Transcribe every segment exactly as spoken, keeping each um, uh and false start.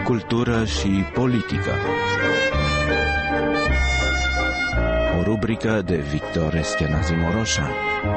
cultură și politică. O rubrică de Victor Eschenazi Moroșan.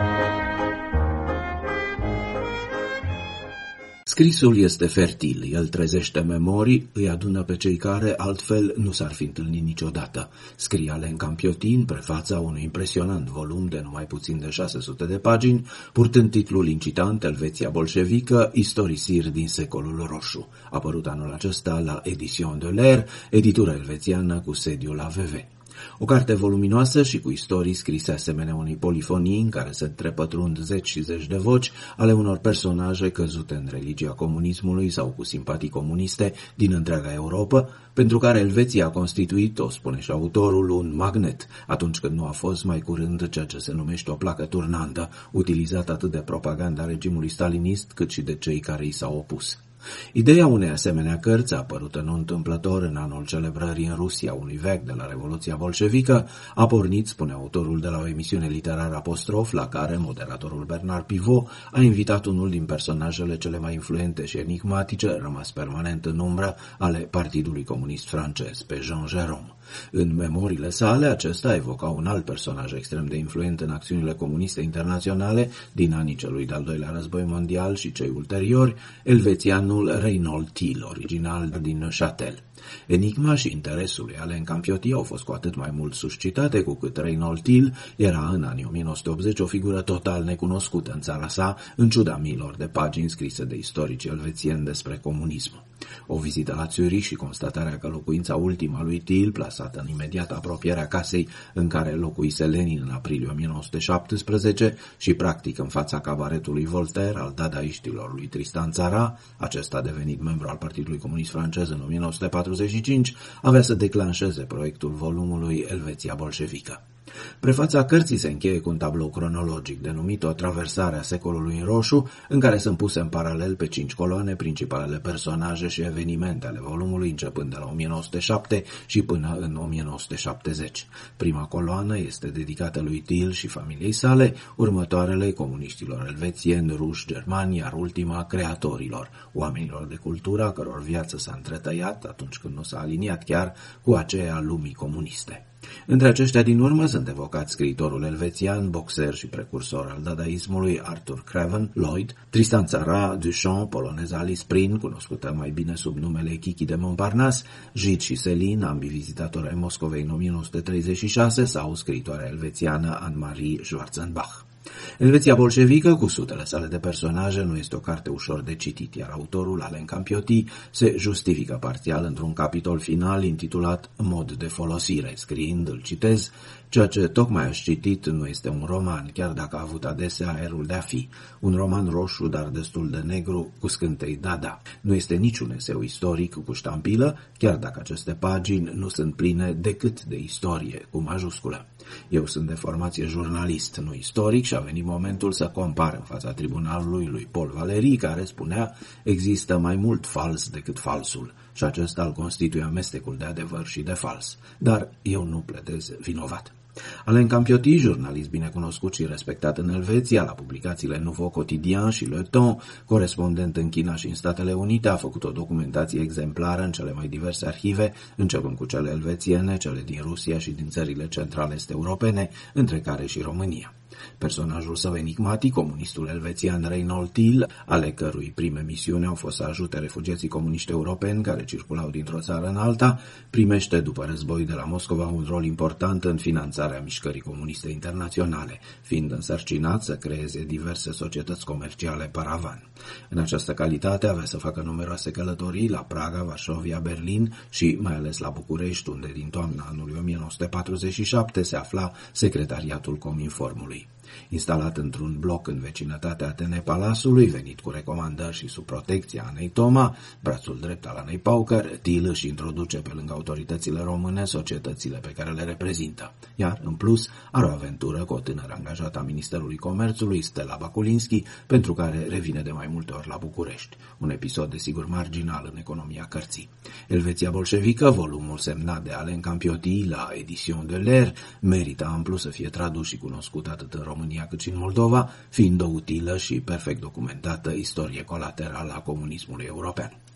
Scrisul este fertil, el trezește memorii, îi adună pe cei care altfel nu s-ar fi întâlnit niciodată. Scrie Alen Campiotti în prefața unui impresionant volum de numai puțin de șase sute de pagini, purtând titlul incitant Elveția bolșevică, istorisiri din secolul roșu, apărut anul acesta la Edition de l'Air, editură elvețiană cu sediul la V V. O carte voluminoasă și cu istorii scrise asemenea unei polifonii în care se trepătrund zeci și zeci de voci ale unor personaje căzute în religia comunismului sau cu simpatii comuniste din întreaga Europa, pentru care Elveția a constituit, o spune și autorul, un magnet, atunci când nu a fost mai curând ceea ce se numește o placă turnantă, utilizată atât de propaganda regimului stalinist cât și de cei care i s-au opus. Ideea unei asemenea cărți, apărută nu întâmplător în anul celebrării în Rusia unui veac de la Revoluția bolșevică, a pornit, spune autorul, de la o emisiune literară Apostrof, la care moderatorul Bernard Pivot a invitat unul din personajele cele mai influente și enigmatice, rămas permanent în umbră, ale Partidului Comunist francez, pe Jean Gérôme. În memoriile sale, acesta evoca un alt personaj extrem de influent în acțiunile comuniste internaționale din anii celui de-al doilea război mondial și cei ulteriori, elvețianul Reinhold Thiel, original din Neuchâtel. Enigma și interesul lui Alen Campiotti au fost cu atât mai mult suscitate cu cât Reinhold Thiel era în anii o mie nouă sute optzeci o figură total necunoscută în țara sa, în ciuda miilor de pagini scrise de istorici elvețieni despre comunism. O vizită la Zurich și constatarea că locuința ultima lui Thiel, plasată în imediată apropiere a casei în care locuise Lenin în aprilie o mie nouă sute șaptesprezece și practic în fața cabaretului Voltaire al dadaiștilor lui Tristan Tzara, acesta a devenit membru al Partidului Comunist francez în o mie nouă sute patruzeci și cinci, avea să declanșeze proiectul volumului Elveția bolșevică. Prefața cărții se încheie cu un tablou cronologic denumit O traversare a secolului în roșu, în care sunt puse în paralel pe cinci coloane principalele personaje și evenimente ale volumului, începând de la o mie nouă sute șapte și până în o mie nouă sute șaptezeci. Prima coloană este dedicată lui Thiel și familiei sale, următoarele comuniștilor elvețieni, ruși, germani, iar ultima creatorilor, oamenilor de cultură a căror viață s-a întretăiat atunci când nu s-a aliniat chiar cu aceea a lumii comuniste. Între aceștia din urmă sunt evocați scriitorul elvețian, boxer și precursor al dadaismului Arthur Craven Lloyd, Tristan Tzara, Duchamp, poloneza Alice Prin, cunoscută mai bine sub numele Kiki de Montparnasse, Gide și Céline, ambii vizitatori ai Moscovei în o mie nouă sute treizeci și șase, sau scriitoarea elvețiană Anne-Marie Schwarzenbach. Elveția bolșevică, cu sutele sale de personaje, nu este o carte ușor de citit, iar autorul, Alen Campiotti, se justifică parțial într-un capitol final intitulat Mod de folosire, scriind, îl citez, ceea ce tocmai aș citit nu este un roman, chiar dacă a avut adesea aerul de a fi. Un roman roșu, dar destul de negru, cu scântei dada. Nu este niciun eseu istoric cu ștampilă, chiar dacă aceste pagini nu sunt pline decât de istorie, cu majusculă. Eu sunt de formație jurnalist, nu istoric, și a venit momentul să compar în fața tribunalului lui Paul Valéry, care spunea, există mai mult fals decât falsul, și acesta îl constituie amestecul de adevăr și de fals. Dar eu nu pledez vinovat. Alen Campiotti, jurnalist binecunoscut și respectat în Elveția, la publicațiile Nouveau Quotidien și Le Temps, corespondent în China și în Statele Unite, a făcut o documentație exemplară în cele mai diverse arhive, începând cu cele elvețiene, cele din Rusia și din țările central-est europene, între care și România. Personajul său enigmatic, comunistul elvețian Reinhold Thiel, ale cărui prime misiuni au fost să ajute refugiații comuniști europeni care circulau dintr-o țară în alta, primește după război de la Moscova un rol important în finanțarea mișcării comuniste internaționale, fiind însărcinat să creeze diverse societăți comerciale paravan. În această calitate avea să facă numeroase călătorii la Praga, Varșovia, Berlin și mai ales la București, unde din toamna anului o mie nouă sute patruzeci și șapte se afla secretariatul Cominformului. Instalat într-un bloc în vecinătatea Atenei Palasului, venit cu recomandări și sub protecția Anei Toma, brațul drept al Anei Paucăr, Thiel își introduce pe lângă autoritățile române societățile pe care le reprezintă, iar, în plus, are o aventură cu o tânără angajată a Ministerului Comerțului, Stella Bakulinski, pentru care revine de mai multe ori la București. Un episod, desigur, marginal în economia cărții. Elveția bolșevică, volumul semnat de Alen Campiotti la Edition de l'Air, merită amplu să fie tradus și cunoscut atât în România cât și în Moldova, fiind o utilă și perfect documentată istorie colaterală a comunismului european.